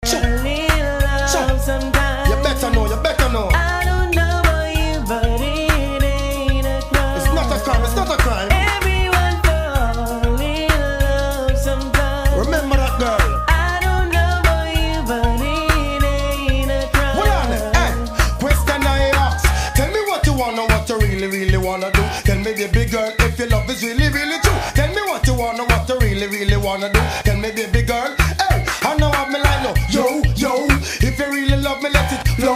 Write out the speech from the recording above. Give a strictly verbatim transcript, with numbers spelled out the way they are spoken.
Only love sometimes. You better know, you better know. I don't know about you, but it ain't a crime. It's not a crime, it's not a crime. Everyone fall in love sometimes. Remember that girl. I don't know about you, but it ain't a crime. Hold on, hey, question I ask. Tell me what you wanna, what you really, really wanna do. Tell me, baby girl, if your love is really, really true. Tell me what you wanna, what you really, really wanna do. Tell me, baby